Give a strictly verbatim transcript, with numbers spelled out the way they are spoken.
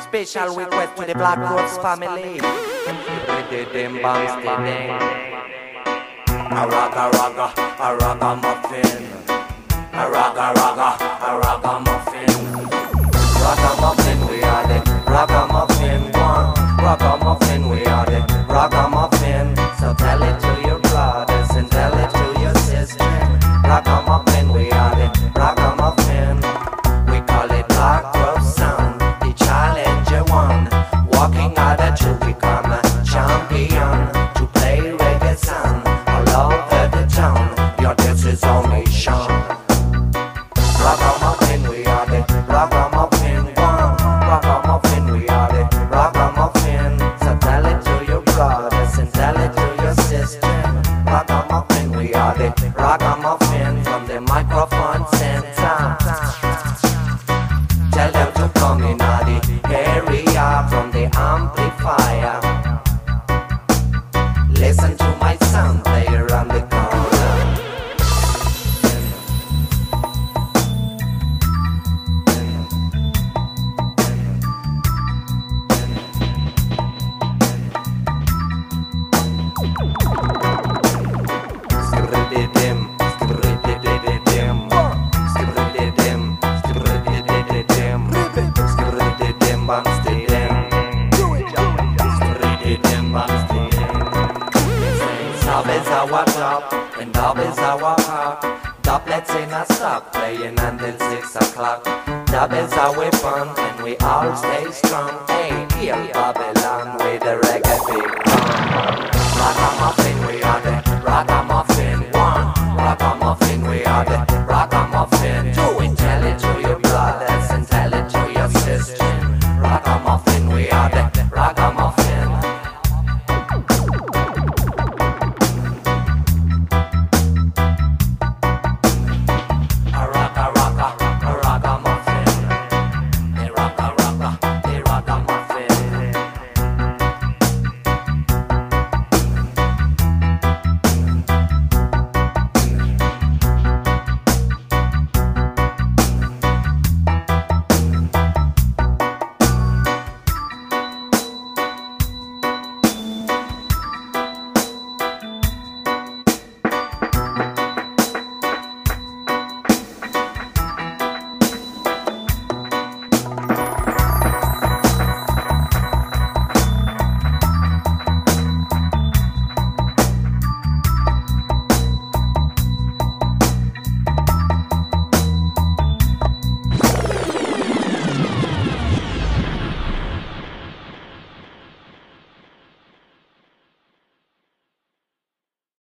Special request to the Black Rose family. Them bangs today. A raga raga, a raga muffin. A raga raga, a raga muffin. Raga muffin, we are the raga muffin one. Raga muffin, we are the raga muffin. So tell it to your brothers and tell it to your sisters. Raga muffin, we are the raga muffin. We call it Black Rose sound, the challenger one. Walking out a to become a champion. To play reggae sound all over the town. Your this is our mission. Ragamuffin, we are the Ragamuffin one. Ragamuffin, we are the Ragamuffin. So tell it to your brothers and tell it to your sisters. Ragamuffin, we are the Ragamuffin from the microphone center. Tell them to come in the area from the amplifier. Listen to my sound player on the corner. Skibidi-dim, skibidi-di-di-dim, skibidi-dim, skibidi-di-di-dim, skibidi-dim, bumps-di-dim, skibidi-dim, bumps-di-dim. Dub is our job, and dub is our heart. Doublets in a stock, playing until six o'clock. Dub is our weapon, and we all stay strong. Hey, here Babylon with the reggae big drum. Ragamuffin, we are the Ragamuffin one. Ragamuffin, we are the Ragamuffin two.